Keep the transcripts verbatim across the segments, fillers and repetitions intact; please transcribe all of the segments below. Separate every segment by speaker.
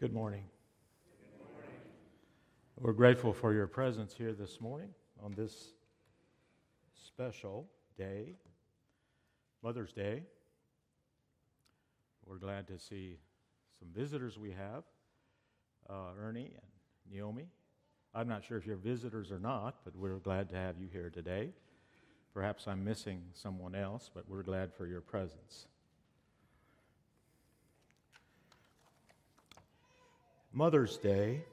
Speaker 1: Good morning. We're grateful for your presence here this morning on this special day, Mother's Day. We're glad to see some visitors we have, uh, Ernie and Naomi. I'm not sure if you're visitors or not, but we're glad to have you here today. Perhaps I'm missing someone else, but we're glad for your presence. Mother's Day.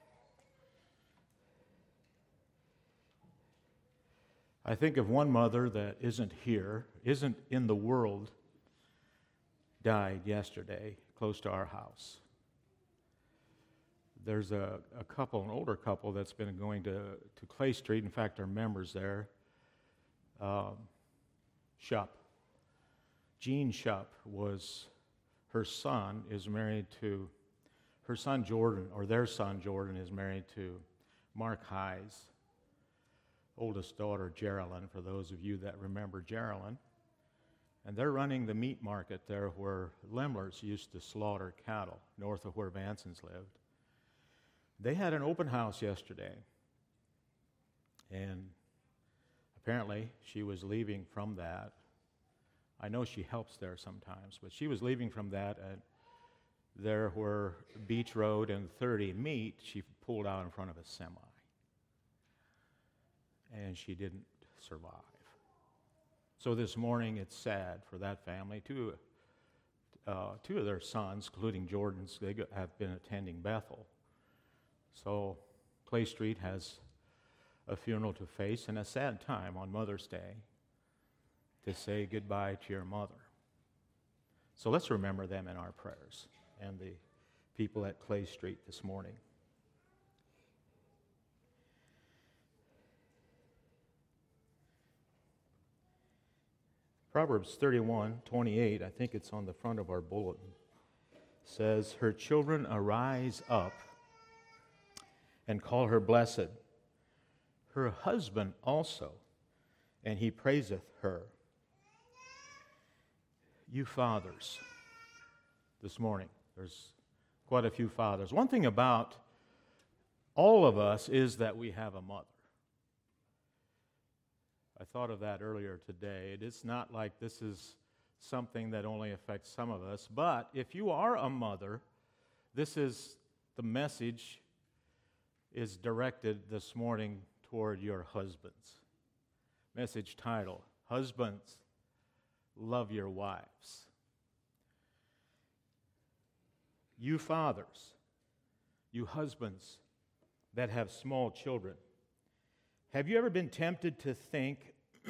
Speaker 1: I think of one mother that isn't here, isn't in the world, died yesterday close to our house. There's a, a couple, an older couple that's been going to, to Clay Street. In fact, our members there. Um, Shupp. Jean Shupp was, her son is married to, her son Jordan, or their son Jordan is married to Mark High's oldest daughter, Geraldine, for those of you that remember Geraldine. And they're running the meat market there where Lemler's used to slaughter cattle, north of where Vansons lived. They had an open house yesterday. And apparently she was leaving from that. I know she helps there sometimes, but she was leaving from that at there where Beach Road and thirty meet. She pulled out in front of a semi. And she didn't survive. So this morning it's sad for that family. Two, uh, two of their sons, including Jordan's, they have been attending Bethel. So Clay Street has a funeral to face and a sad time on Mother's Day to say goodbye to your mother. So let's remember them in our prayers and the people at Clay Street this morning. Proverbs thirty-one twenty-eight, I think it's on the front of our bulletin, says, "Her children arise up and call her blessed, her husband also, and he praiseth her." You fathers, this morning, there's quite a few fathers. One thing about all of us is that we have a mother. I thought of that earlier today. It's not like this is something that only affects some of us, but if you are a mother, this is the message is directed this morning toward your husbands. Message title, Husbands, Love Your Wives. You fathers, you husbands that have small children, have you ever been tempted to think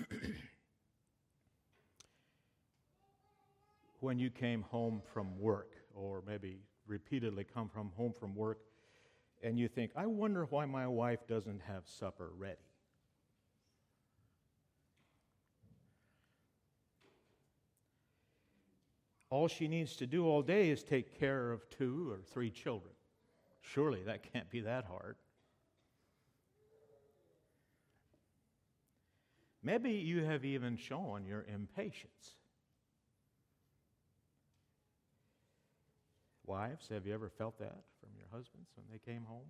Speaker 1: when you came home from work, or maybe repeatedly come from home from work, and you think, I wonder why my wife doesn't have supper ready? All she needs to do all day is take care of two or three children. Surely that can't be that hard. Maybe you have even shown your impatience. Wives, have you ever felt that from your husbands when they came home?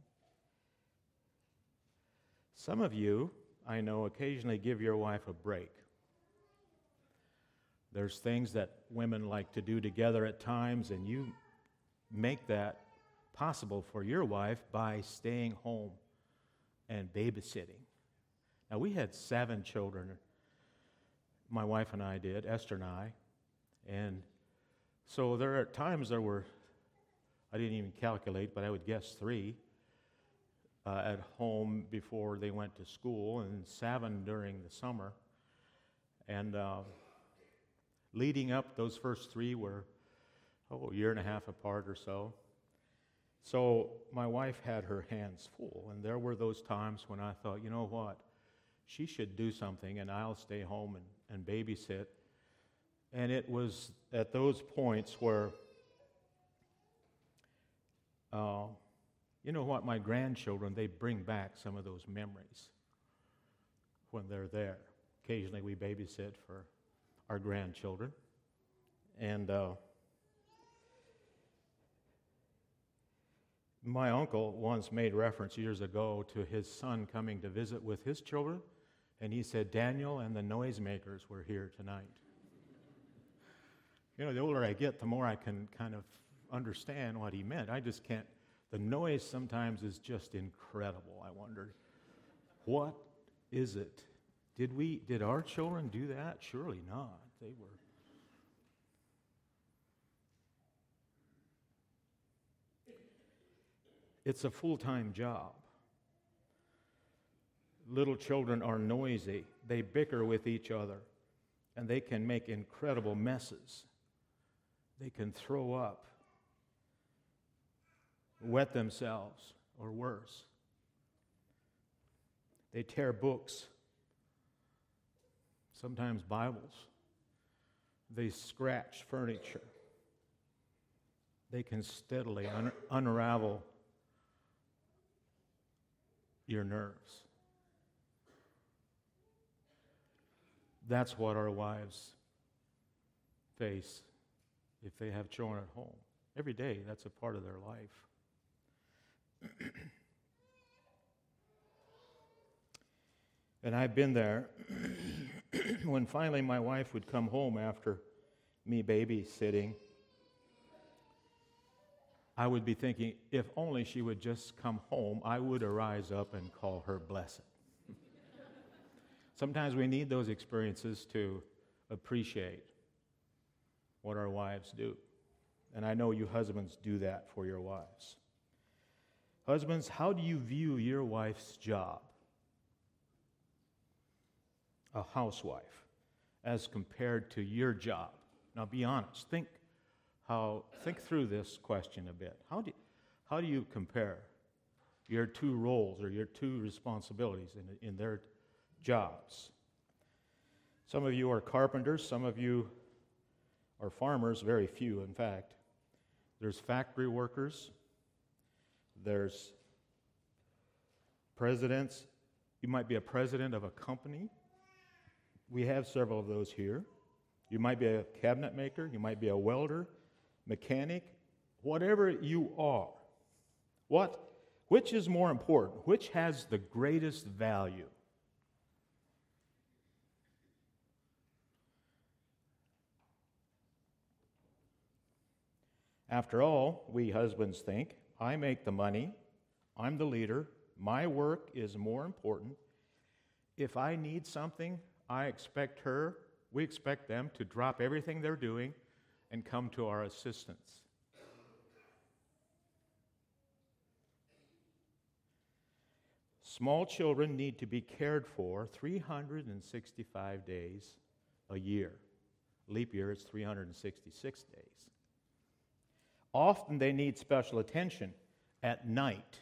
Speaker 1: Some of you, I know, occasionally give your wife a break. There's things that women like to do together at times, and you make that possible for your wife by staying home and babysitting. Now, we had seven children, my wife and I did, Esther and I, and so there are times there were, I didn't even calculate, but I would guess three uh, at home before they went to school, and seven during the summer. And uh, leading up, those first three were, oh, a year and a half apart or so. So my wife had her hands full, and there were those times when I thought, you know what? She should do something, and I'll stay home and, and babysit. And it was at those points where, uh, you know what, my grandchildren, they bring back some of those memories when they're there. Occasionally we babysit for our grandchildren. And uh, My uncle once made reference years ago to his son coming to visit with his children, and he said, Daniel and the noisemakers were here tonight. You know, the older I get, the more I can kind of understand what he meant. I just can't. The noise sometimes is just incredible. I wondered, what is it? Did we, did our children do that? Surely not. They were. It's a full-time job. Little children are noisy. They bicker with each other, and they can make incredible messes. They can throw up, wet themselves, or worse. They tear books, sometimes Bibles. They scratch furniture. They can steadily un- unravel your nerves. That's what our wives face if they have children at home. Every day, that's a part of their life. And I've been there when finally my wife would come home after me babysitting. I would be thinking, if only she would just come home, I would arise up and call her blessed. Sometimes we need those experiences to appreciate what our wives do. And I know you husbands do that for your wives. Husbands, how do you view your wife's job, a housewife, as compared to your job? Now be honest. Think how think through this question a bit. How do how do you compare your two roles or your two responsibilities in in their jobs? Some of you are carpenters, some of you are farmers, very few in fact. There's factory workers, there's presidents. You might be a president of a company. We have several of those here. You might be a cabinet maker, you might be a welder, mechanic, whatever you are. What, which is more important? Which has the greatest value? After all, we husbands think, I make the money, I'm the leader, my work is more important. If I need something, I expect her, we expect them to drop everything they're doing and come to our assistance. Small children need to be cared for three hundred sixty-five days a year. Leap year is three hundred sixty-six days. Often they need special attention at night.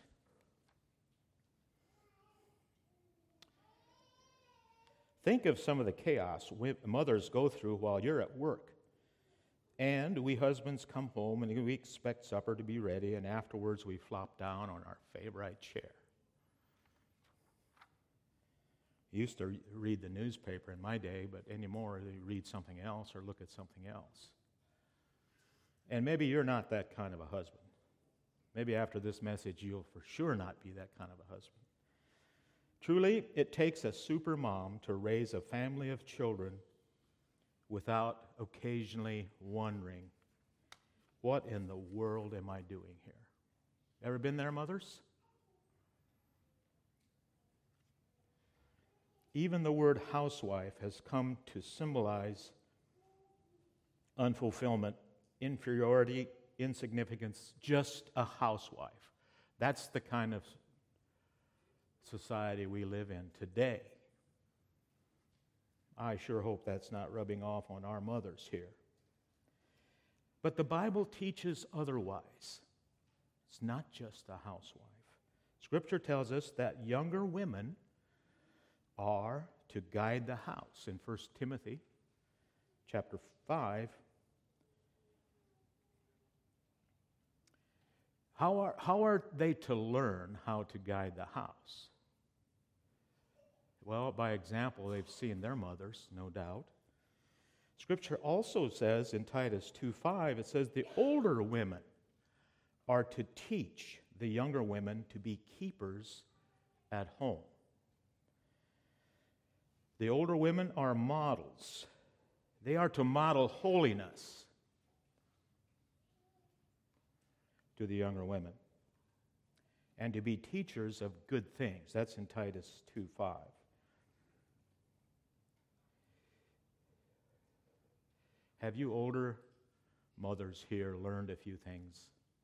Speaker 1: Think of some of the chaos mothers go through while you're at work. And we husbands come home and we expect supper to be ready, and afterwards we flop down on our favorite chair. I used to read the newspaper in my day, but anymore they read something else or look at something else. And maybe you're not that kind of a husband. Maybe after this message you'll for sure not be that kind of a husband. Truly, it takes a super mom to raise a family of children without occasionally wondering, what in the world am I doing here? Ever been there, mothers? Even the word housewife has come to symbolize unfulfillment, inferiority, insignificance, just a housewife. That's the kind of society we live in today. I sure hope that's not rubbing off on our mothers here. But the Bible teaches otherwise. It's not just a housewife. Scripture tells us that younger women are to guide the house. In First Timothy chapter five, how are, how are they to learn how to guide the house? Well, by example, they've seen their mothers, no doubt. Scripture also says in Titus two five, it says the older women are to teach the younger women to be keepers at home. The older women are models. They are to model holiness to the younger women and to be teachers of good things. That's in Titus two five. Have you older mothers here learned a few things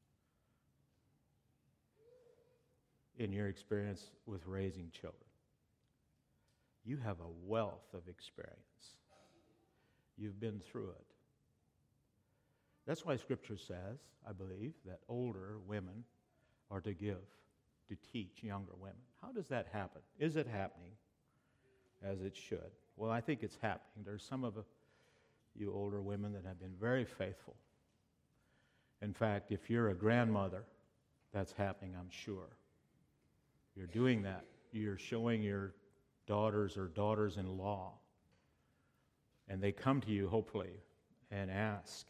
Speaker 1: in your experience with raising children? You have a wealth of experience. You've been through it. That's why Scripture says, I believe, that older women are to give, to teach younger women. How does that happen? Is it happening as it should? Well, I think it's happening. There's some of you older women that have been very faithful. In fact, if you're a grandmother, that's happening, I'm sure. You're doing that. You're showing your daughters or daughters-in-law, and they come to you, hopefully, and ask.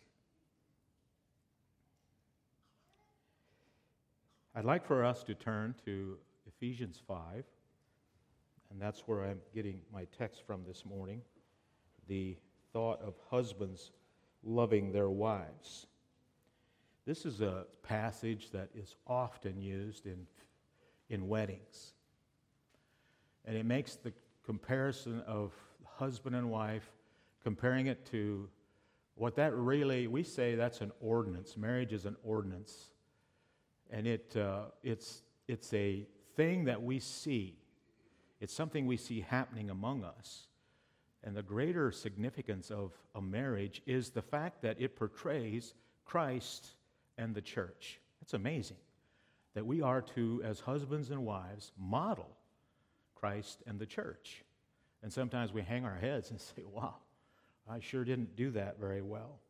Speaker 1: I'd like for us to turn to Ephesians five, and that's where I'm getting my text from this morning, the thought of husbands loving their wives. This is a passage that is often used in, in weddings. And it makes the comparison of husband and wife, comparing it to what that really, we say that's an ordinance. Marriage is an ordinance. And it uh, it's it's a thing that we see. It's something we see happening among us. And the greater significance of a marriage is the fact that it portrays Christ and the church. It's amazing that we are to, as husbands and wives, model Christ and the church. And sometimes we hang our heads and say, wow, I sure didn't do that very well.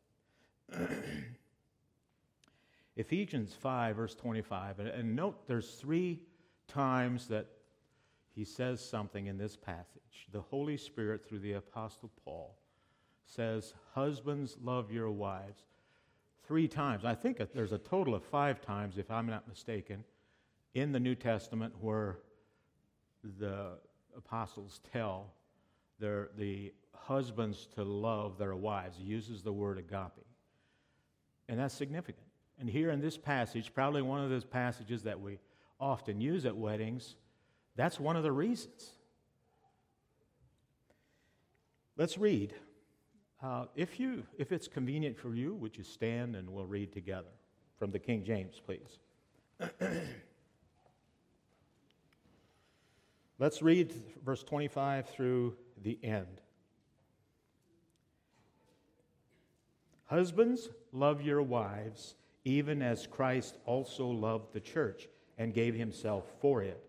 Speaker 1: Ephesians five, verse twenty-five, and, and note there's three times that he says something in this passage. The Holy Spirit, through the Apostle Paul, says, husbands, love your wives. Three times. I think there's a total of five times, if I'm not mistaken, in the New Testament where the apostles tell their, the husbands to love their wives. He uses the word agape. And that's significant. And here in this passage, probably one of those passages that we often use at weddings, that's one of the reasons. Let's read. Uh, if you, if it's convenient for you, would you stand and we'll read together from the King James, please. Let's read verse twenty-five through the end. Husbands, love your wives, even as Christ also loved the church and gave himself for it.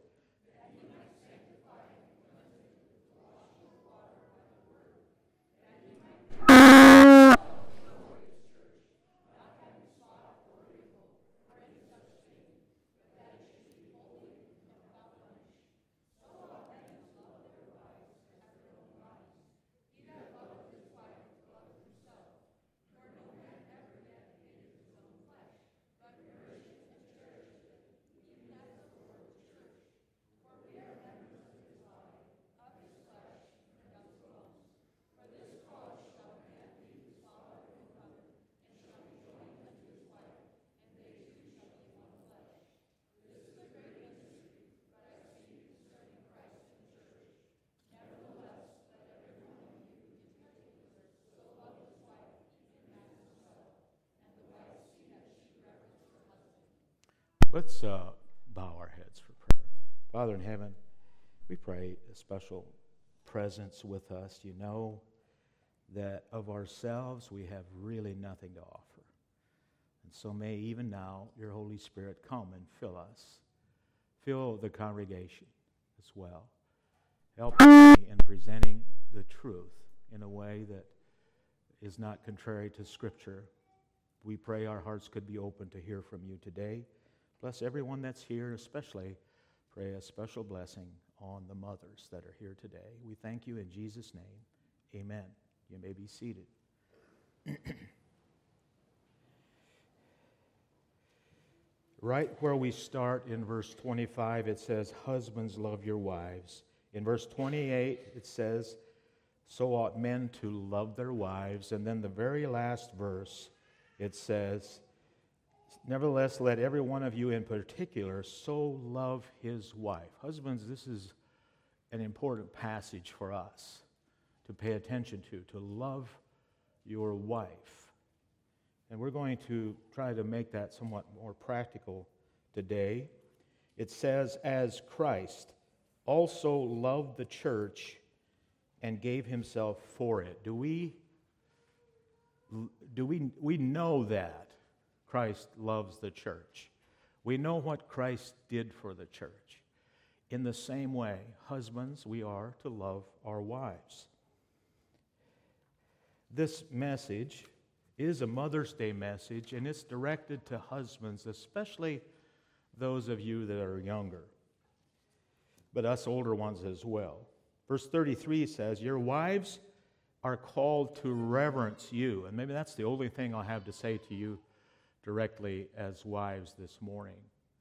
Speaker 1: Let's uh, bow our heads for prayer. Father in heaven, we pray a special presence with us. You know that of ourselves we have really nothing to offer. And so may even now your Holy Spirit come and fill us. Fill the congregation as well. Help me in presenting the truth in a way that is not contrary to Scripture. We pray our hearts could be open to hear from you today. Bless everyone that's here, especially pray a special blessing on the mothers that are here today. We thank you in Jesus' name. Amen. You may be seated. Right where we start in verse twenty-five, it says, husbands, love your wives. In verse twenty-eight, it says, so ought men to love their wives. And then the very last verse, it says, nevertheless, let every one of you in particular so love his wife. Husbands, this is an important passage for us to pay attention to, to love your wife. And we're going to try to make that somewhat more practical today. It says, as Christ also loved the church and gave himself for it. Do we, do we, we know that Christ loves the church. We know what Christ did for the church. In the same way, husbands, we are to love our wives. This message is a Mother's Day message, and it's directed to husbands, especially those of you that are younger, but us older ones as well. Verse thirty-three says, your wives are called to reverence you. And maybe that's the only thing I'll have to say to you directly as wives this morning.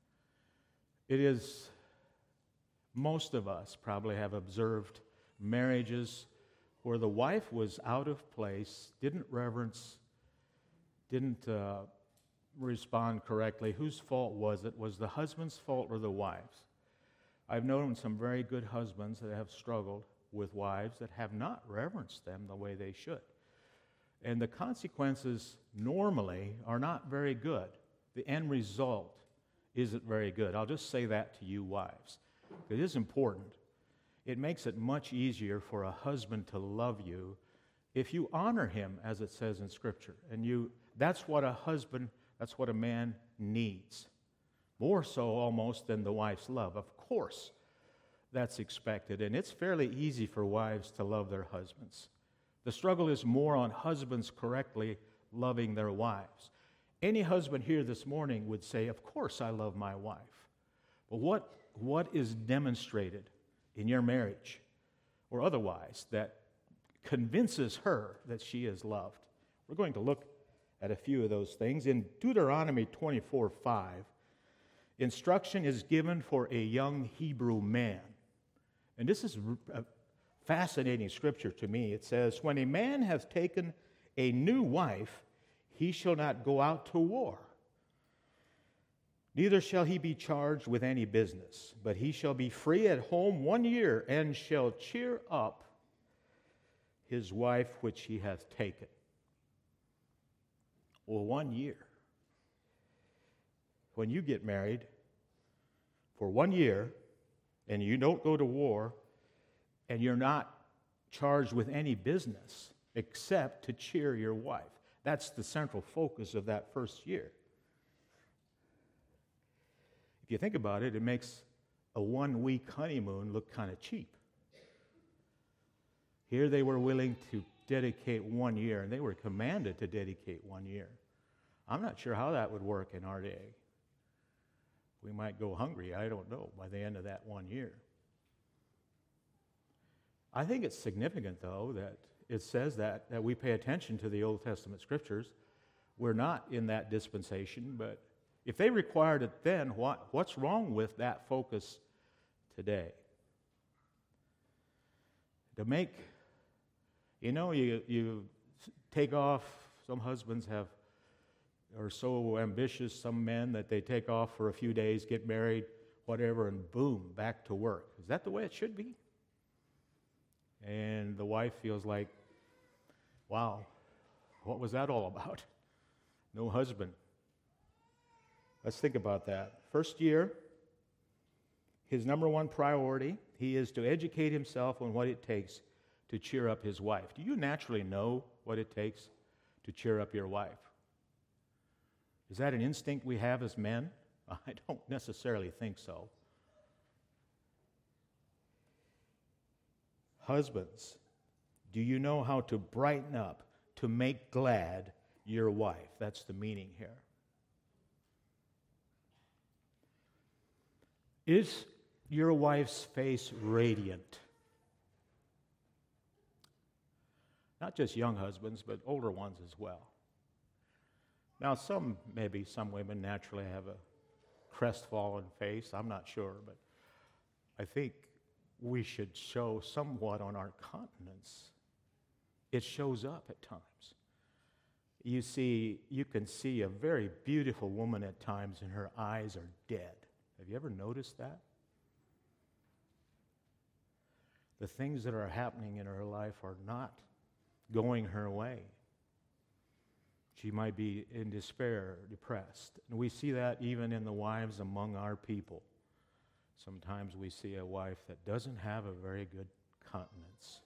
Speaker 1: It is, most of us probably have observed marriages where the wife was out of place, didn't reverence, didn't uh, respond correctly. Whose fault was it? Was the husband's fault or the wife's? I've known some very good husbands that have struggled with wives that have not reverenced them the way they should. And the consequences normally are not very good. The end result isn't very good. I'll just say that to you wives. It is important. It makes it much easier for a husband to love you if you honor him, as it says in Scripture. And you that's what a husband, that's what a man needs. More so almost than the wife's love. Of course, that's expected. And it's fairly easy for wives to love their husbands. The struggle is more on husbands correctly loving their wives. Any husband here this morning would say, of course I love my wife. But what, what is demonstrated in your marriage or otherwise that convinces her that she is loved? We're going to look at a few of those things. In Deuteronomy twenty-four five, instruction is given for a young Hebrew man. And this is a fascinating scripture to me. It says, when a man has taken a new wife, he shall not go out to war. Neither shall he be charged with any business, but he shall be free at home one year, and shall cheer up his wife which he hath taken. Well, one year. When you get married, for one year, and you don't go to war, and you're not charged with any business except to cheer your wife. That's the central focus of that first year. If you think about it, it makes a one-week honeymoon look kind of cheap. Here they were willing to dedicate one year, and they were commanded to dedicate one year. I'm not sure how that would work in our day. We might go hungry, I don't know, by the end of that one year. I think it's significant, though, that it says that, that we pay attention to the Old Testament scriptures. We're not in that dispensation, but if they required it then, what, what's wrong with that focus today? To make, you know, you, you take off, some husbands have are so ambitious, some men, that they take off for a few days, get married, whatever, and boom, back to work. Is that the way it should be? And the wife feels like, wow, what was that all about? No husband. Let's think about that. First year, his number one priority, he is to educate himself on what it takes to cheer up his wife. Do you naturally know what it takes to cheer up your wife? Is that an instinct we have as men? I don't necessarily think so. Husbands, do you know how to brighten up, to make glad your wife? That's the meaning here. Is your wife's face radiant? Not just young husbands, but older ones as well. Now, some, maybe some women naturally have a crestfallen face. I'm not sure, but I think we should show somewhat on our countenance. It shows up at times. You see, you can see a very beautiful woman at times and her eyes are dead. Have you ever noticed that? The things that are happening in her life are not going her way. She might be in despair, depressed. And we see that even in the wives among our people. Sometimes we see a wife that doesn't have a very good countenance.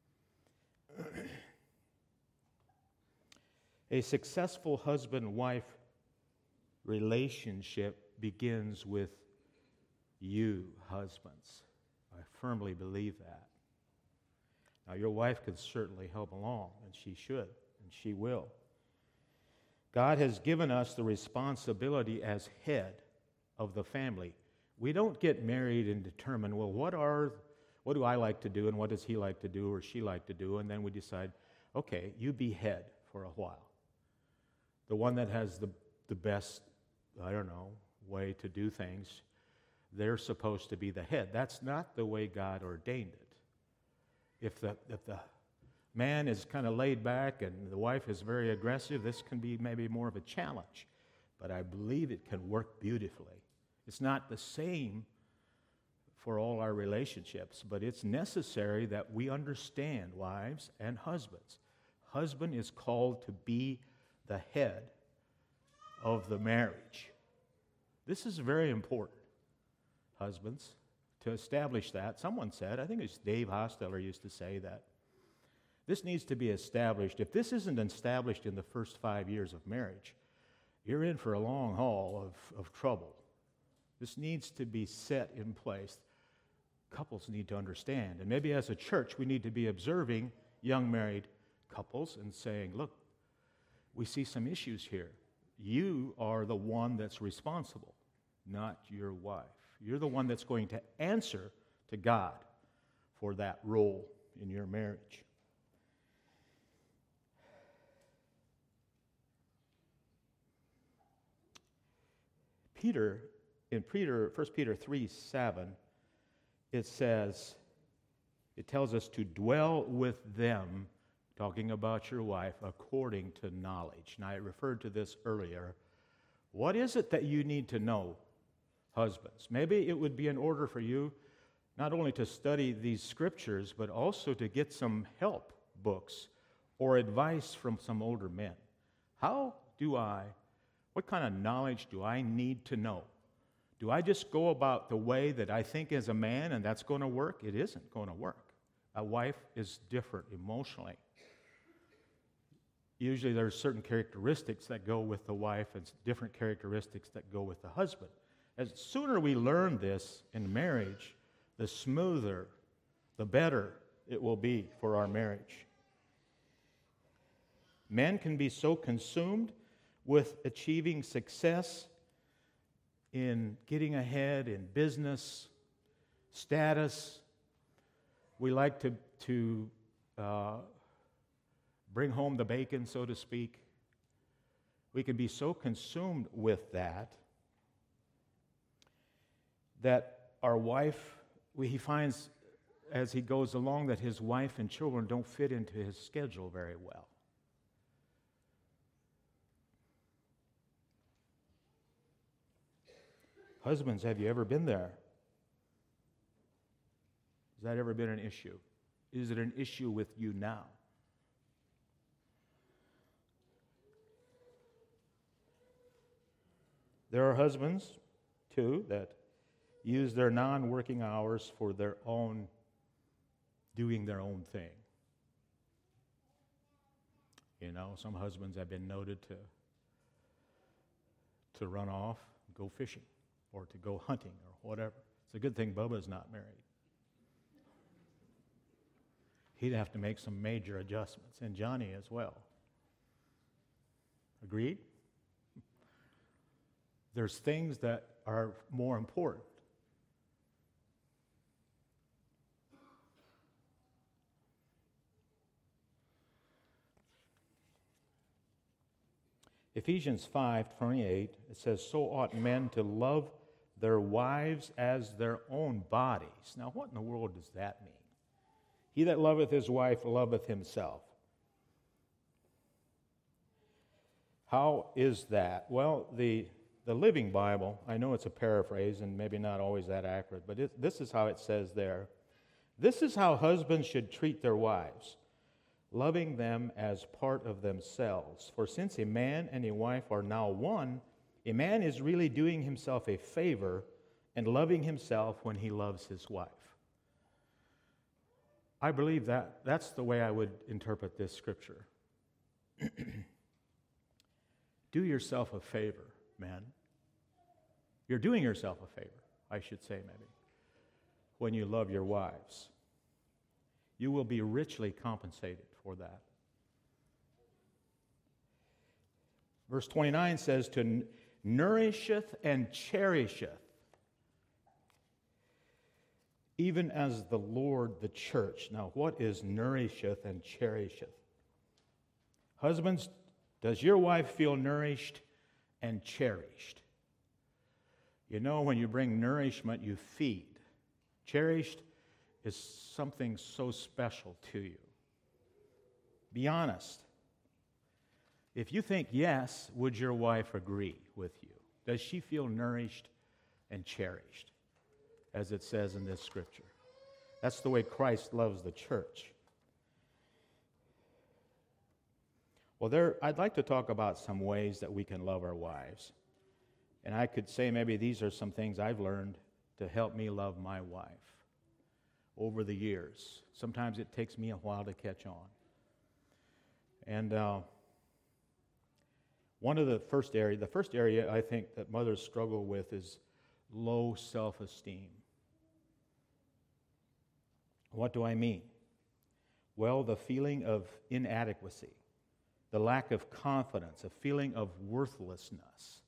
Speaker 1: A successful husband-wife relationship begins with you, husbands. I firmly believe that. Now, your wife can certainly help along, and she should, and she will. God has given us the responsibility as head of the family. We don't get married and determine, well, what are, what do I like to do, and what does he like to do, or she like to do, and then we decide, okay, you be head for a while. The one that has the, the best, I don't know, way to do things, they're supposed to be the head. That's not the way God ordained it. If the, if the man is kind of laid back and the wife is very aggressive, this can be maybe more of a challenge. But I believe it can work beautifully. It's not the same for all our relationships, but it's necessary that we understand, wives and husbands. Husband is called to be the head of the marriage. This is very important, husbands, to establish that. Someone said, I think it's Dave Hosteller used to say that, this needs to be established. If this isn't established in the first five years of marriage, you're in for a long haul of, of trouble. This needs to be set in place. Couples need to understand. And maybe as a church, we need to be observing young married couples and saying, look, we see some issues here. You are the one that's responsible, not your wife. You're the one that's going to answer to God for that role in your marriage. Peter, in Peter, First Peter three seven, it says, it tells us to dwell with them, talking about your wife, according to knowledge. Now, I referred to this earlier. What is it that you need to know, husbands? Maybe it would be in order for you not only to study these scriptures, but also to get some help books or advice from some older men. How do I, what kind of knowledge do I need to know? Do I just go about the way that I think as a man and that's going to work? It isn't going to work. A wife is different emotionally. Usually there's certain characteristics that go with the wife and different characteristics that go with the husband. As sooner we learn this in marriage, the smoother, the better it will be for our marriage. Men can be so consumed with achieving success in getting ahead in business, status. We like to, to uh, bring home the bacon, so to speak. We can be so consumed with that that our wife, we, he finds as he goes along that his wife and children don't fit into his schedule very well. Husbands, have you ever been there? Has that ever been an issue? Is it an issue with you now? There are husbands, too, that use their non-working hours for their own, doing their own thing. You know, some husbands have been noted to, to run off, go fishing, or to go hunting, or whatever. It's a good thing Bubba's not married. He'd have to make some major adjustments, and Johnny as well. Agreed? There's things that are more important. Ephesians five twenty-eight, it says, "So ought men to love their wives as their own bodies." Now, what in the world does that mean? He that loveth his wife loveth himself. How is that? Well, the, the Living Bible, I know it's a paraphrase and maybe not always that accurate, but it, this is how it says there. "This is how husbands should treat their wives, loving them as part of themselves. For since a man and a wife are now one, a man is really doing himself a favor and loving himself when he loves his wife." I believe that that's the way I would interpret this scripture. Do yourself a favor, men. You're doing yourself a favor, I should say maybe, when you love your wives. You will be richly compensated for that. Verse twenty-nine says, "To nourisheth and cherisheth, even as the Lord the church." Now, what is nourisheth and cherisheth? Husbands, does your wife feel nourished and cherished? You know, when you bring nourishment, you feed. Cherished is something so special to you. Be honest. If you think yes, would your wife agree with you? Does she feel nourished and cherished, as it says in this scripture? That's the way Christ loves the church. Well, there, I'd like to talk about some ways that we can love our wives. And I could say maybe these are some things I've learned to help me love my wife over the years. Sometimes it takes me a while to catch on. And uh, one of the first area, the first area I think that mothers struggle with is low self-esteem. What do I mean? Well, the feeling of inadequacy, the lack of confidence, a feeling of worthlessness,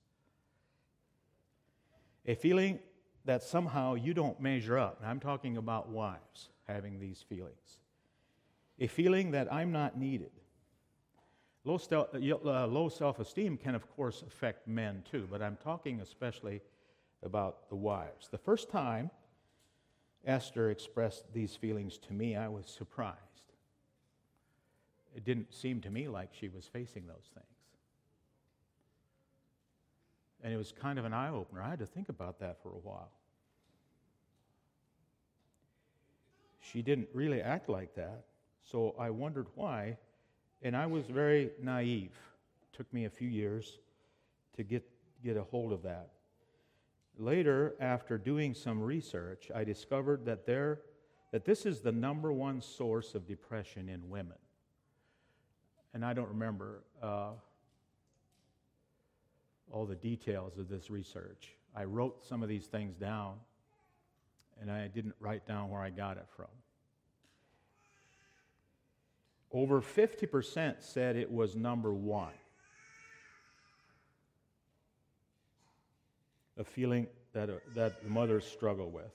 Speaker 1: a feeling that somehow you don't measure up. And I'm talking about wives having these feelings. A feeling that I'm not needed. Low, stel- uh, low self-esteem can, of course, affect men too, but I'm talking especially about the wives. The first time Esther expressed these feelings to me, I was surprised. It didn't seem to me like she was facing those things. And it was kind of an eye-opener. I had to think about that for a while. She didn't really act like that, so I wondered why, and I was very naive. It took me a few years to get, get a hold of that. Later, after doing some research, I discovered that there, that this is the number one source of depression in women. And I don't remember uh, all the details of this research. I wrote some of these things down, and I didn't write down where I got it from. Over fifty percent said it was number one. A feeling that, uh, that the mothers struggle with.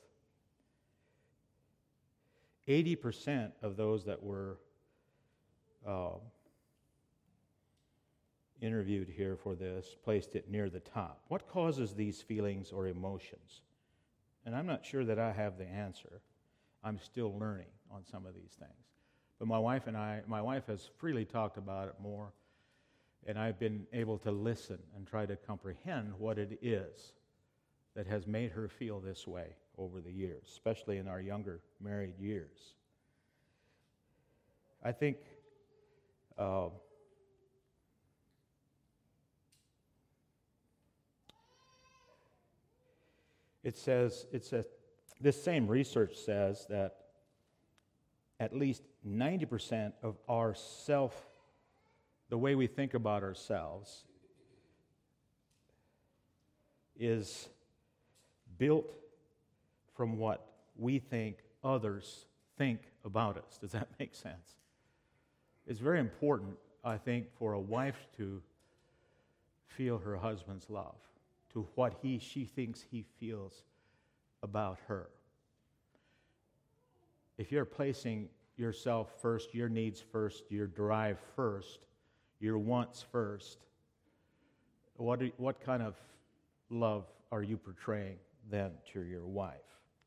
Speaker 1: eighty percent of those that were uh, interviewed here for this placed it near the top. What causes these feelings or emotions? And I'm not sure that I have the answer. I'm still learning on some of these things. But my wife and I, my wife has freely talked about it more, and I've been able to listen and try to comprehend what it is that has made her feel this way over the years, especially in our younger married years. I think uh, it says, it says, this same research says that at least ninety percent of our self, the way we think about ourselves, is built from what we think others think about us. Does that make sense? It's very important, I think, for a wife to feel her husband's love, to what he, she thinks he feels about her. If you're placing yourself first, your needs first, your drive first, your wants first, what, do, what kind of love are you portraying then to your wife?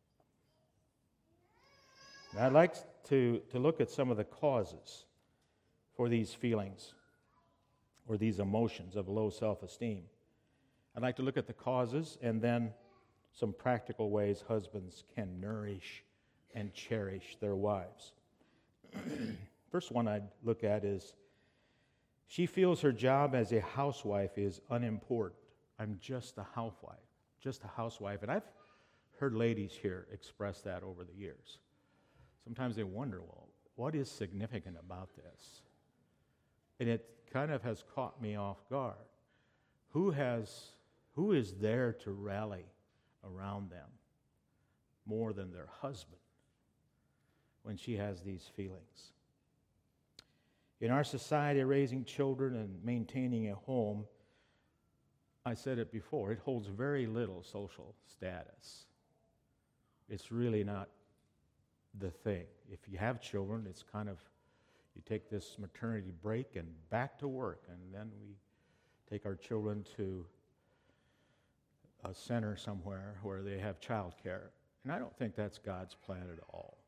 Speaker 1: Now, I'd like to, to look at some of the causes for these feelings or these emotions of low self-esteem. I'd like to look at the causes and then some practical ways husbands can nourish and cherish their wives. First one I'd look at is she feels her job as a housewife is unimportant. I'm just a housewife, just a housewife. And I've heard ladies here express that over the years. Sometimes they wonder, well, what is significant about this? And it kind of has caught me off guard. Who has, who is there to rally around them more than their husband when she has these feelings? In our society, raising children and maintaining a home, I said it before, it holds very little social status. It's really not the thing. If you have children, it's kind of, you take this maternity break and back to work, and then we take our children to a center somewhere where they have child care. And I don't think that's God's plan at all.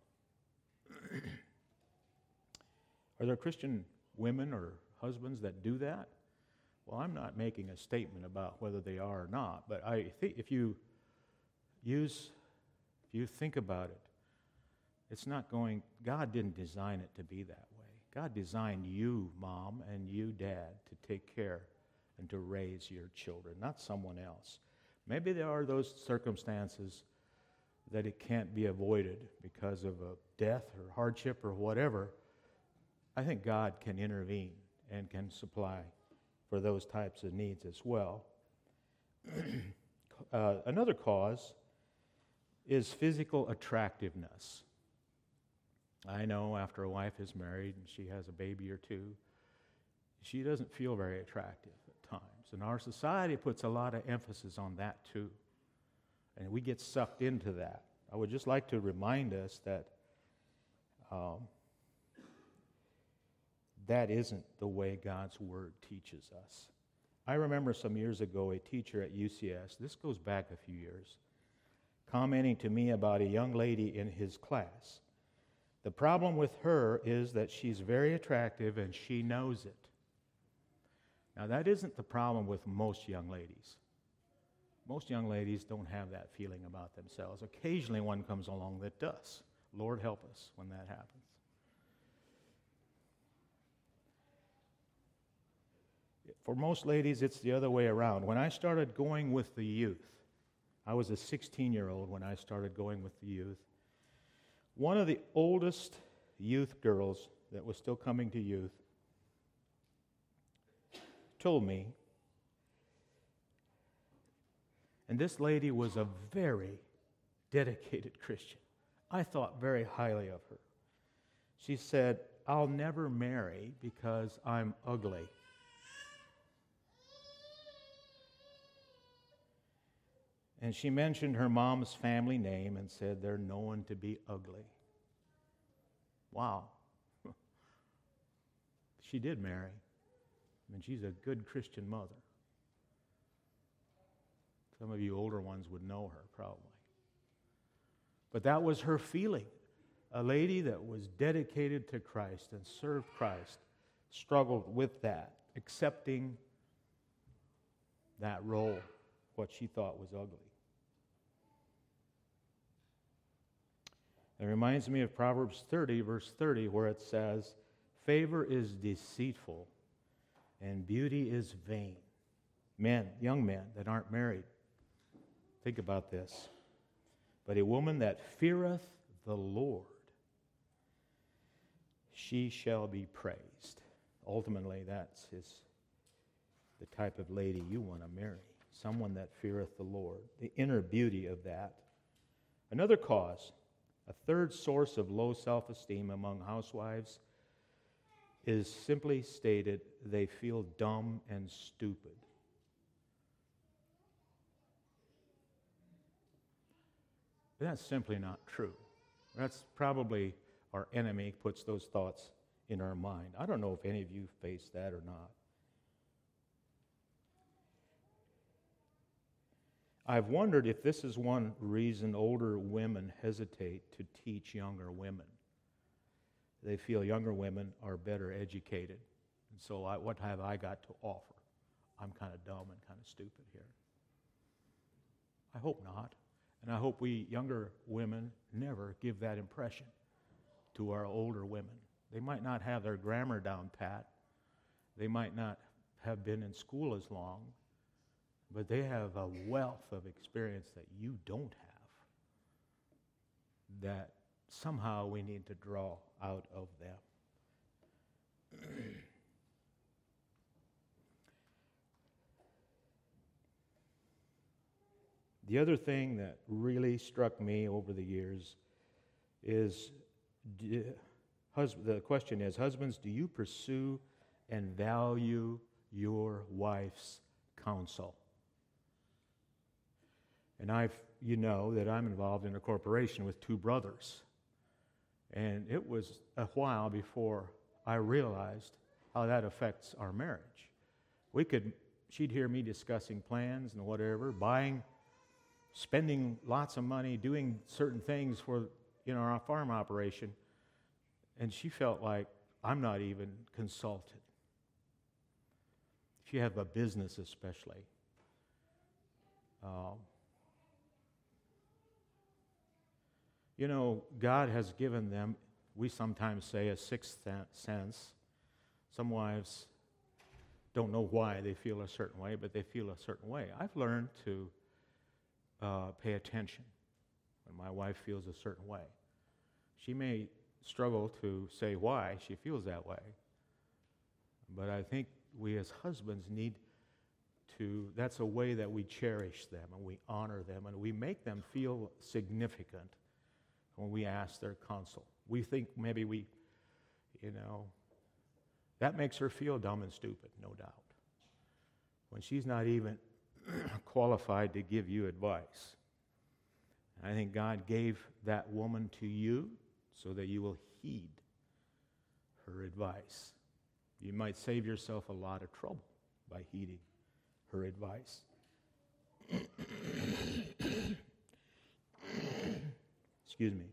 Speaker 1: Are there Christian women or husbands that do that? Well, I'm not making a statement about whether they are or not, but I think if you use, if you think about it, it's not going, God didn't design it to be that way. God designed you, mom, and you, dad, to take care and to raise your children, not someone else. Maybe there are those circumstances that it can't be avoided because of a death or hardship or whatever. I think God can intervene and can supply for those types of needs as well. uh, another cause is physical attractiveness. I know after a wife is married and she has a baby or two, she doesn't feel very attractive at times. And our society puts a lot of emphasis on that too. And we get sucked into that. I would just like to remind us that um, that isn't the way God's Word teaches us. I remember some years ago a teacher at U C S, this goes back a few years, commenting to me about a young lady in his class. The problem with her is that she's very attractive and she knows it. Now, that isn't the problem with most young ladies. Most young ladies don't have that feeling about themselves. Occasionally one comes along that does. Lord help us when that happens. For most ladies, it's the other way around. When I started going with the youth, I was a sixteen-year-old when I started going with the youth. One of the oldest youth girls that was still coming to youth told me, and this lady was a very dedicated Christian. I thought very highly of her. She said, "I'll never marry because I'm ugly." And she mentioned her mom's family name and said they're known to be ugly. Wow. She did marry. I mean, she's a good Christian mother. Some of you older ones would know her, probably. But that was her feeling. A lady that was dedicated to Christ and served Christ struggled with that, accepting that role, what she thought was ugly. It reminds me of Proverbs thirty, verse thirty, where it says, "Favor is deceitful, and beauty is vain." Men, young men that aren't married, think about this. "But a woman that feareth the Lord, she shall be praised." Ultimately, that's his, the type of lady you want to marry. Someone that feareth the Lord. The inner beauty of that. Another cause, a third source of low self-esteem among housewives is simply stated, they feel dumb and stupid. That's simply not true. That's probably our enemy puts those thoughts in our mind. I don't know if any of you face that or not. I've wondered if this is one reason older women hesitate to teach younger women. They feel younger women are better educated. And so I, what have I got to offer? I'm kind of dumb and kind of stupid here. I hope not. And I hope we younger women never give that impression to our older women. They might not have their grammar down pat. They might not have been in school as long, but they have a wealth of experience that you don't have that somehow we need to draw out of them. The other thing that really struck me over the years is, do, hus- the question is, husbands, do you pursue and value your wife's counsel? And I've, you know that I'm involved in a corporation with two brothers. And it was a while before I realized how that affects our marriage. We could, she'd hear me discussing plans and whatever, buying, spending lots of money, doing certain things for, you know, our farm operation, and she felt like I'm not even consulted. If you have a business especially, um, you know, God has given them, we sometimes say, a sixth sense. Some wives don't know why they feel a certain way, but they feel a certain way. I've learned to uh, pay attention when my wife feels a certain way. She may struggle to say why she feels that way, but I think we as husbands need to, that's a way that we cherish them and we honor them and we make them feel significant when we ask their counsel. We think maybe we, you know, that makes her feel dumb and stupid, no doubt. When she's not even qualified to give you advice. I think God gave that woman to you so that you will heed her advice. You might save yourself a lot of trouble by heeding her advice. Excuse me.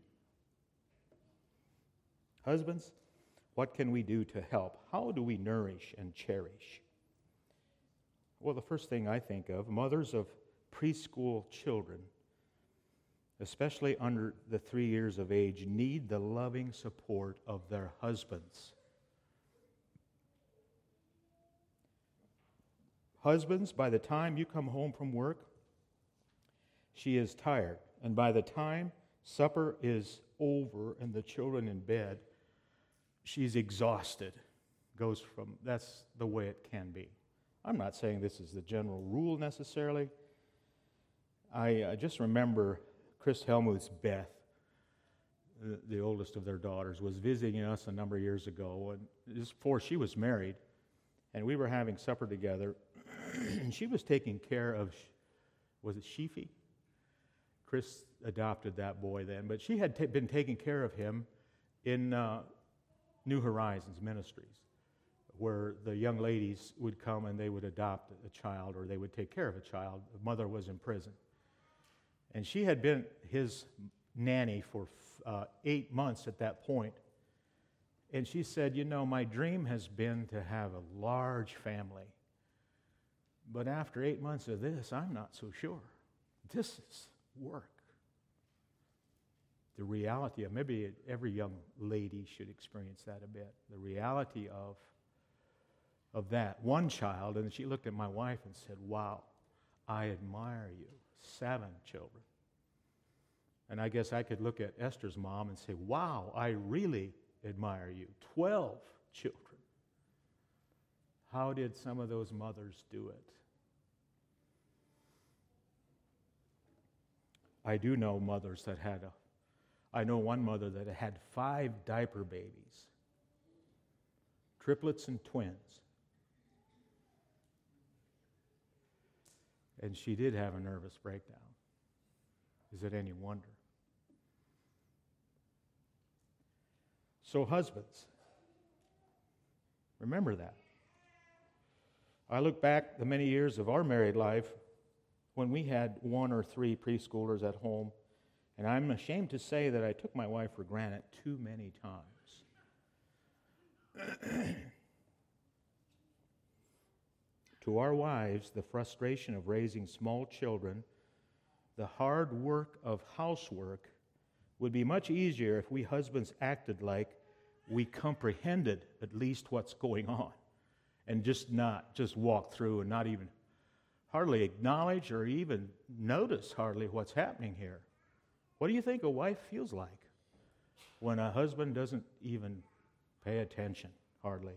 Speaker 1: Husbands, what can we do to help? How do we nourish and cherish? Well, the first thing I think of, mothers of preschool children, especially under the three years of age, need the loving support of their husbands. Husbands, by the time you come home from work, she is tired. And by the time supper is over and the children in bed, she's exhausted. Goes from, that's the way it can be. I'm not saying this is the general rule necessarily. I uh, just remember Chris Helmuth's Beth, the, the oldest of their daughters, was visiting us a number of years ago, and just before she was married, and we were having supper together, and she was taking care of, was it Sheefy? Chris adopted that boy then, but she had t- been taking care of him in uh, New Horizons Ministries, where the young ladies would come and they would adopt a child or they would take care of a child. The mother was in prison. And she had been his nanny for uh, eight months at that point. And she said, you know, my dream has been to have a large family. But after eight months of this, I'm not so sure. This is work. The reality of, maybe every young lady should experience that a bit, the reality of of that one child. And she looked at my wife and said, wow, I admire you. Seven children. And I guess I could look at Esther's mom and say, wow, I really admire you. Twelve children. How did some of those mothers do it? I do know mothers that had a, I know one mother that had five diaper babies, triplets and twins. And she did have a nervous breakdown. Is it any wonder? So husbands, remember that. I look back the many years of our married life when we had one or three preschoolers at home, and I'm ashamed to say that I took my wife for granted too many times. To our wives, the frustration of raising small children, the hard work of housework, would be much easier if we husbands acted like we comprehended at least what's going on and just not just walk through and not even hardly acknowledge or even notice hardly what's happening here. What do you think a wife feels like when a husband doesn't even pay attention, hardly?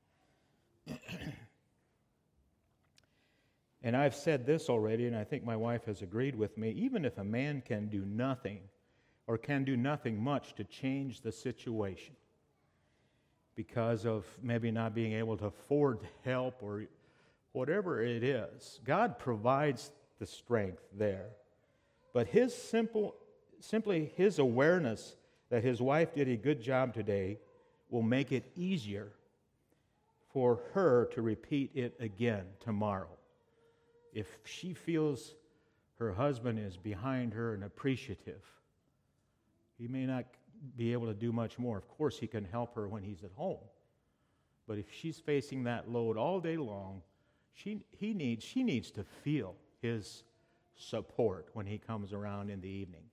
Speaker 1: And I've said this already, and I think my wife has agreed with me, even if a man can do nothing or can do nothing much to change the situation because of maybe not being able to afford help or whatever it is, God provides the strength there. But his simple, simply his awareness that his wife did a good job today will make it easier for her to repeat it again tomorrow. If she feels her husband is behind her and appreciative, he may not be able to do much more. Of course, he can help her when he's at home. But if she's facing that load all day long, she, he needs, she needs to feel his support when he comes around in the evening.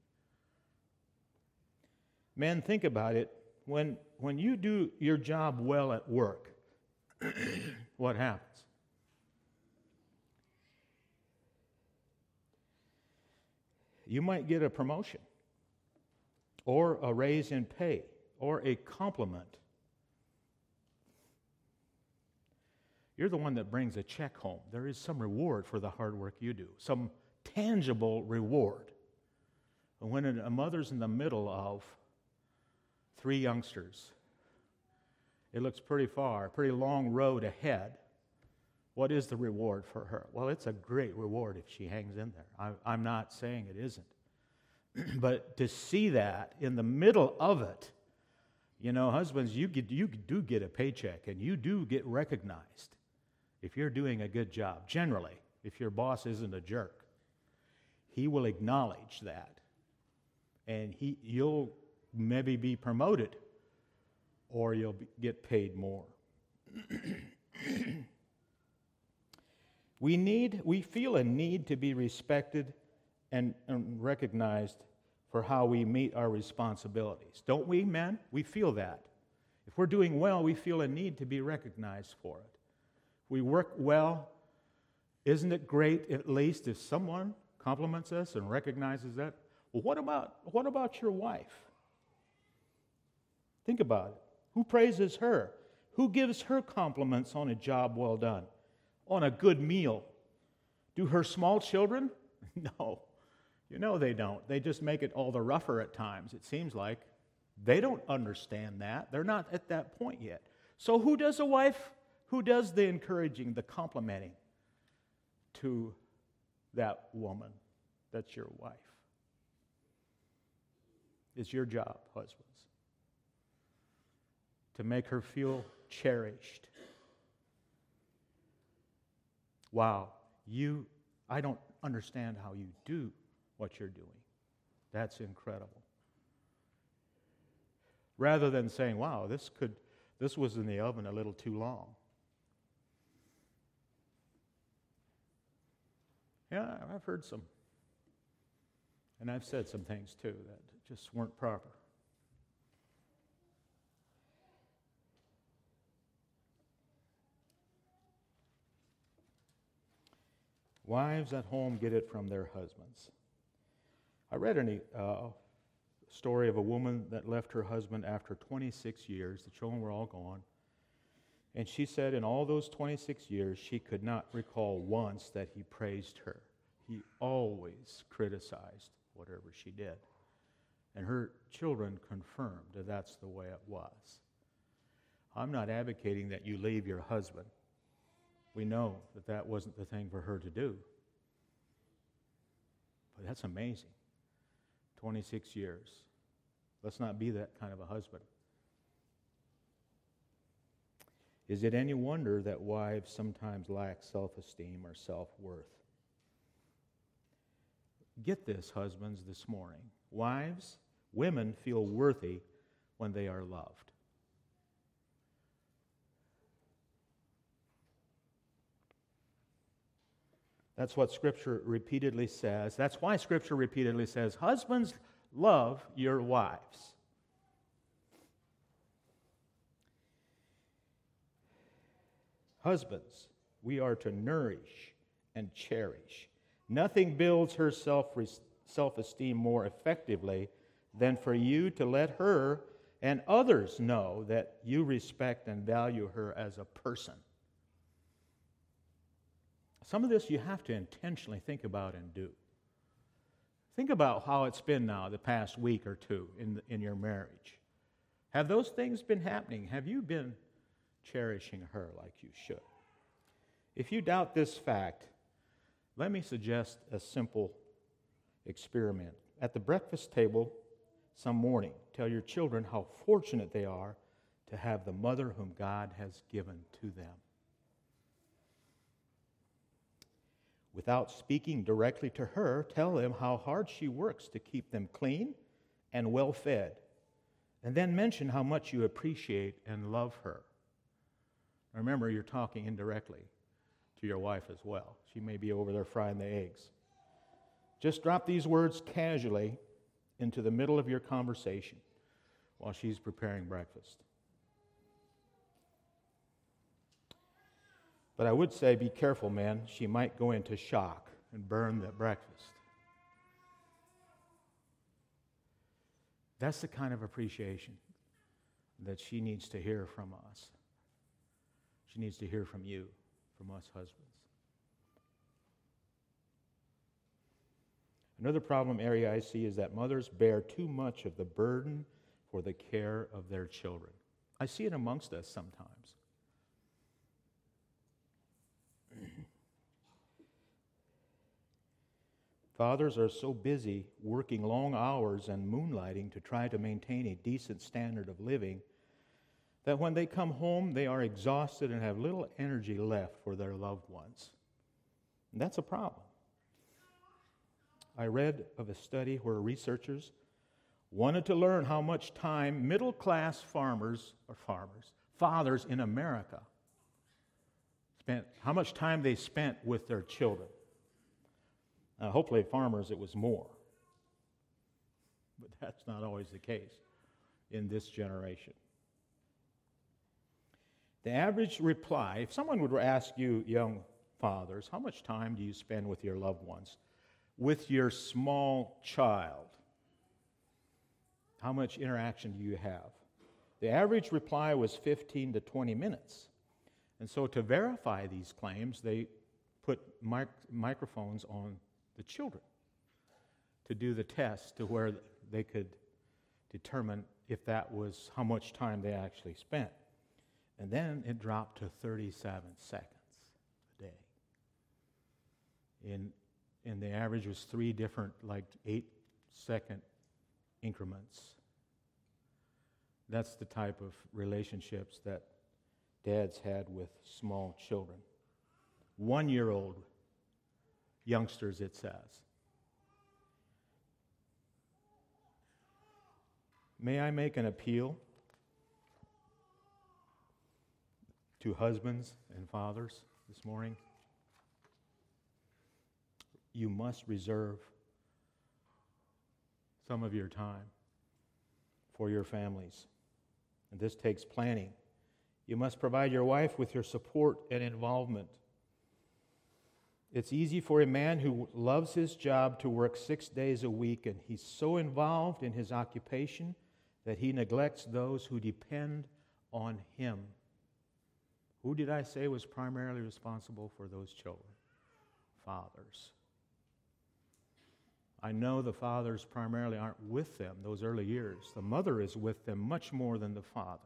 Speaker 1: Men, think about it. When, when you do your job well at work, what happens? You might get a promotion or a raise in pay or a compliment. You're the one that brings a check home. There is some reward for the hard work you do, some tangible reward. And when a mother's in the middle of three youngsters, it looks pretty far, pretty long road ahead. What is the reward for her? Well, it's a great reward if she hangs in there. I, I'm not saying it isn't. But to see that in the middle of it, you know, husbands, you, get, you do get a paycheck and you do get recognized if you're doing a good job. Generally, if your boss isn't a jerk, he will acknowledge that. And he, you'll maybe be promoted or you'll be, get paid more. We need, we feel a need to be respected and, and recognized for how we meet our responsibilities. Don't we, men? We feel that. If we're doing well, we feel a need to be recognized for it. We work well. Isn't it great, at least, if someone compliments us and recognizes that? Well, what about, what about your wife? Think about it. Who praises her? Who gives her compliments on a job well done? On a good meal? Do her small children? No. You know they don't. They just make it all the rougher at times, it seems like. They don't understand that. They're not at that point yet. So who does a wife, who does the encouraging, the complimenting to that woman that's your wife? It's your job, husbands, to make her feel cherished. Wow, you, I don't understand how you do what you're doing. That's incredible. Rather than saying, wow, this could, this was in the oven a little too long. Yeah, I've heard some. And I've said some things too that just weren't proper. Wives at home get it from their husbands. I read a uh, story of a woman that left her husband after twenty-six years. The children were all gone. And she said in all those twenty-six years, she could not recall once that he praised her. He always criticized whatever she did. And her children confirmed that that's the way it was. I'm not advocating that you leave your husband. We know that that wasn't the thing for her to do. But that's amazing. twenty-six years. Let's not be that kind of a husband. Is it any wonder that wives sometimes lack self-esteem or self-worth? Get this, husbands, this morning. Wives, women feel worthy when they are loved. That's what Scripture repeatedly says. That's why Scripture repeatedly says, husbands, love your wives. Husbands, we are to nourish and cherish. Nothing builds her self self-esteem more effectively than for you to let her and others know that you respect and value her as a person. Some of this you have to intentionally think about and do. Think about how it's been now the past week or two in, in your marriage. Have those things been happening? Have you been cherishing her like you should? If you doubt this fact, let me suggest a simple experiment. At the breakfast table some morning, tell your children how fortunate they are to have the mother whom God has given to them. Without speaking directly to her, tell them how hard she works to keep them clean and well fed. And then mention how much you appreciate and love her. Remember, you're talking indirectly to your wife as well. She may be over there frying the eggs. Just drop these words casually into the middle of your conversation while she's preparing breakfast. But I would say, be careful, man. She might go into shock and burn the breakfast. That's the kind of appreciation that she needs to hear from us. She needs to hear from you, from us husbands. Another problem area I see is that mothers bear too much of the burden for the care of their children. I see it amongst us sometimes. Fathers are so busy working long hours and moonlighting to try to maintain a decent standard of living that when they come home, they are exhausted and have little energy left for their loved ones. And that's a problem. I read of a study where researchers wanted to learn how much time middle-class farmers, or farmers, fathers in America spent, how much time they spent with their children. Now, hopefully, farmers, it was more. But that's not always the case in this generation. The average reply, if someone would ask you, young fathers, how much time do you spend with your loved ones? With your small child, how much interaction do you have? The average reply was fifteen to twenty minutes. And so to verify these claims, they put mic- microphones on the children to do the test to where they could determine if that was how much time they actually spent. And then it dropped to thirty-seven seconds a day. In, and the average was three different, like eight-second increments. That's the type of relationships that dads had with small children. One-year-old youngsters, it says. May I make an appeal to husbands and fathers this morning? You must reserve some of your time for your families. And this takes planning. You must provide your wife with your support and involvement. It's easy for a man who loves his job to work six days a week, and he's so involved in his occupation that he neglects those who depend on him. Who did I say was primarily responsible for those children? Fathers. I know the fathers primarily aren't with them those early years. The mother is with them much more than the father.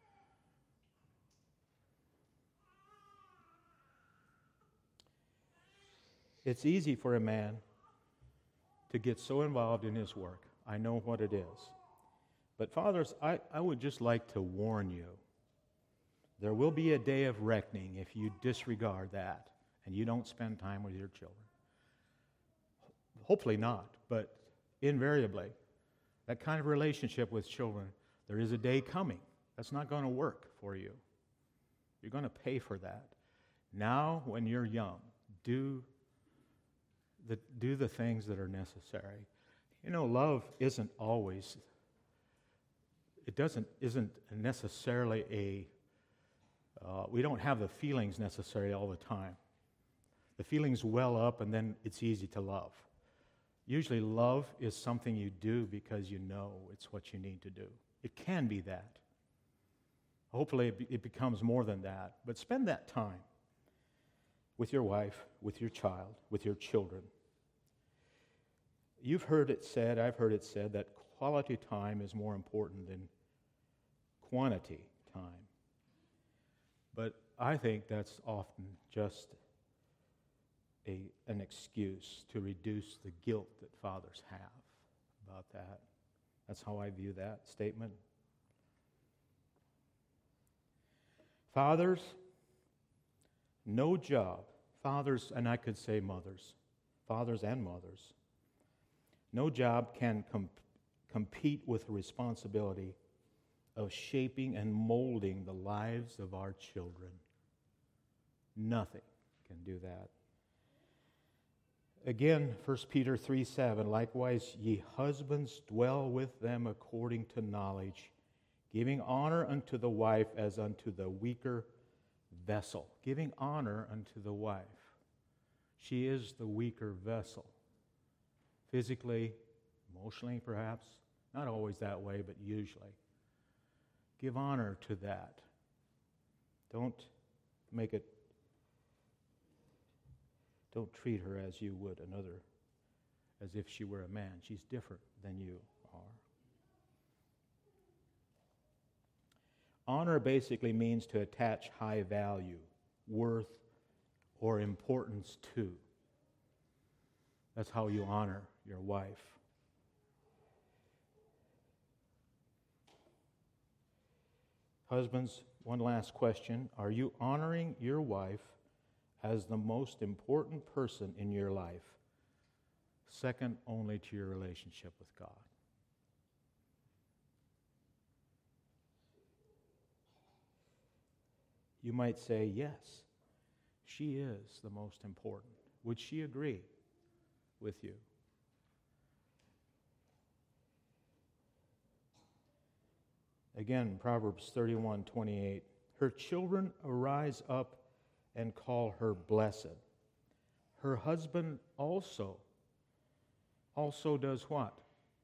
Speaker 1: It's easy for a man to get so involved in his work. I know what it is. But fathers, I, I would just like to warn you. There will be a day of reckoning if you disregard that and you don't spend time with your children. hopefully not, but invariably, that kind of relationship with children, there is a day coming that's not going to work for you. You're going to pay for that. Now, when you're young, do the, do the things that are necessary. You know, love isn't always, it doesn't, isn't necessarily a, uh, we don't have the feelings necessary all the time. The feelings well up and then it's easy to love. Usually love is something you do because you know it's what you need to do. It can be that. Hopefully it, be, it becomes more than that. But spend that time with your wife, with your child, with your children. You've heard it said, I've heard it said, that quality time is more important than quantity time. But I think that's often just a, an excuse to reduce the guilt that fathers have about that. That's how I view that statement. Fathers, no job, fathers, and I could say mothers, fathers and mothers, no job can com- compete with the responsibility of shaping and molding the lives of our children. Nothing can do that. Again, First Peter three seven, likewise ye husbands dwell with them according to knowledge, giving honor unto the wife as unto the weaker vessel. Giving honor unto the wife. She is the weaker vessel. Physically, emotionally perhaps, not always that way, but usually. Give honor to that. Don't make it, don't treat her as you would another, as if she were a man. She's different than you are. Honor basically means to attach high value, worth, or importance to. That's how you honor your wife. Husbands, one last question. Are you honoring your wife as the most important person in your life, second only to your relationship with God? You might say, yes, she is the most important. Would she agree with you? Again, Proverbs thirty-one twenty-eight. Her children arise up and call her blessed. Her husband also, also does what?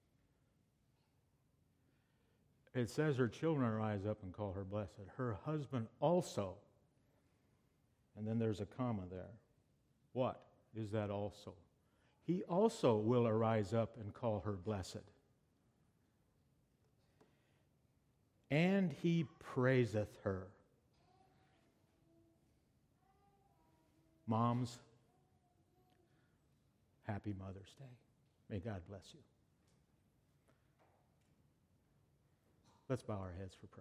Speaker 1: It says her children rise up and call her blessed. Her husband also. And then there's a comma there. What is that also? He also will arise up and call her blessed. And he praiseth her. Moms, happy Mother's Day. May God bless you. Let's bow our heads for prayer.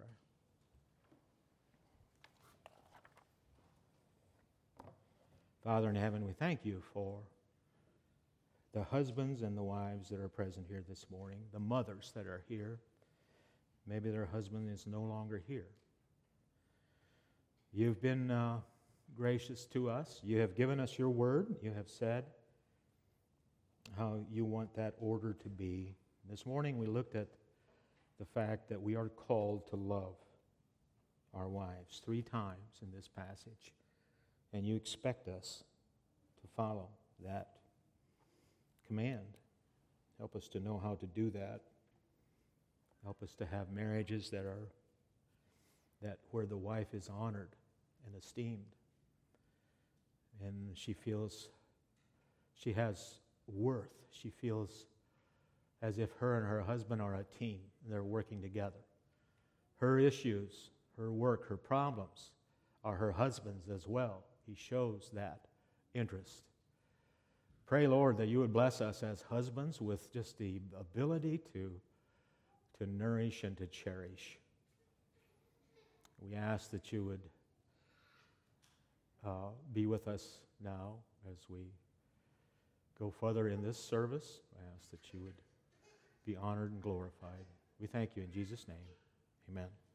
Speaker 1: Father in heaven, we thank you for the husbands and the wives that are present here this morning, the mothers that are here. Maybe their husband is no longer here. You've been uh, gracious to us. You have given us your word. You have said how you want that order to be. This morning we looked at the fact that we are called to love our wives three times in this passage. And you expect us to follow that command. Help us to know how to do that. Help us to have marriages that are that where the wife is honored and esteemed. And she feels she has worth. She feels as if her and her husband are a team and they're working together. Her issues, her work, her problems are her husband's as well. He shows that interest. Pray, Lord, that you would bless us as husbands with just the ability to, to nourish and to cherish. We ask that you would uh, be with us now as we go further in this service. I ask that you would be honored and glorified. We thank you in Jesus' name. Amen.